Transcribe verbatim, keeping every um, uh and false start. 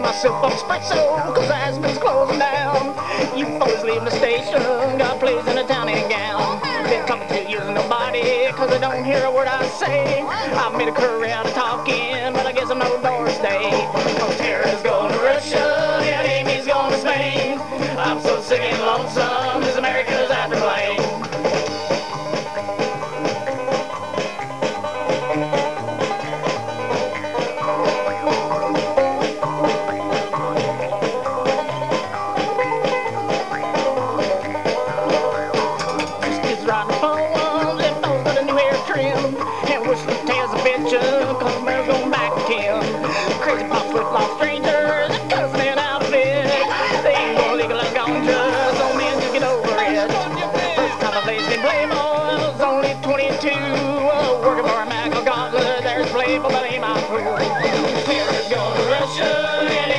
Myself espresso, cause Aspen's closing down. You fellas leaving the station, got plays in a town and gown. Been talking to you and nobody, cause I don't hear a word I say. I've made a career out of talking, but I guess I'm no Doris Day.